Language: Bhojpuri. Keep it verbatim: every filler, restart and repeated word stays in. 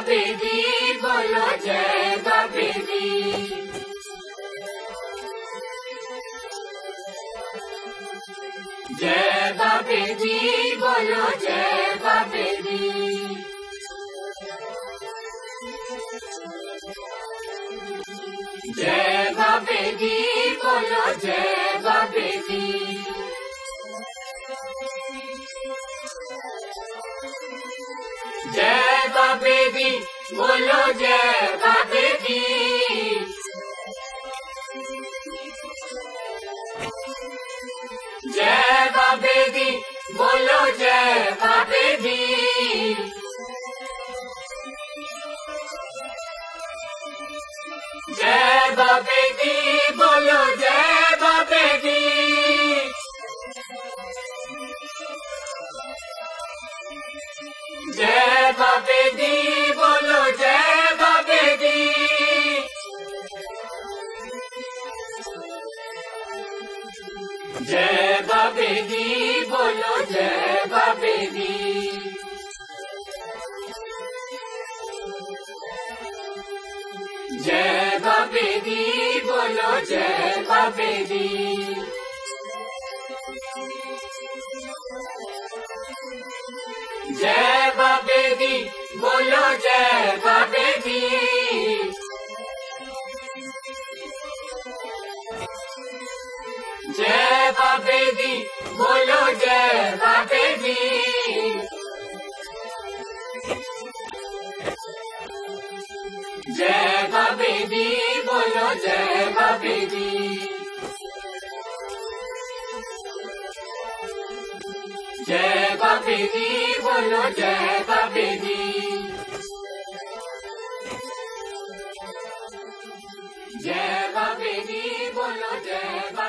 बाबे दी बोलो जय बाबे दी। जय बाबे दी बोलो जय बाबे दी। जय बाबे दी बोलो जय बाबे दी। जय बाबे दी बोलो जय बाबे दी। जय बाबे दी बोलो जय बाबे दी। जय बाबे दी बोलो जय बाबे दी। जय बाबे दी बोलो जय बाबे दी। जय बाबे दी बोलो जय बाबे दी। जय बाबे दी बोलो जय बाबे दी। जय बाबे दी बोलो जय बाबे दी। जय बाबे दी बोलो जय बाबे दी। जय बाबे दी बोलो जय बाबे दी। जय बाबे दी बोलो जय बाबे दी। जय बाबे दी बोलो जय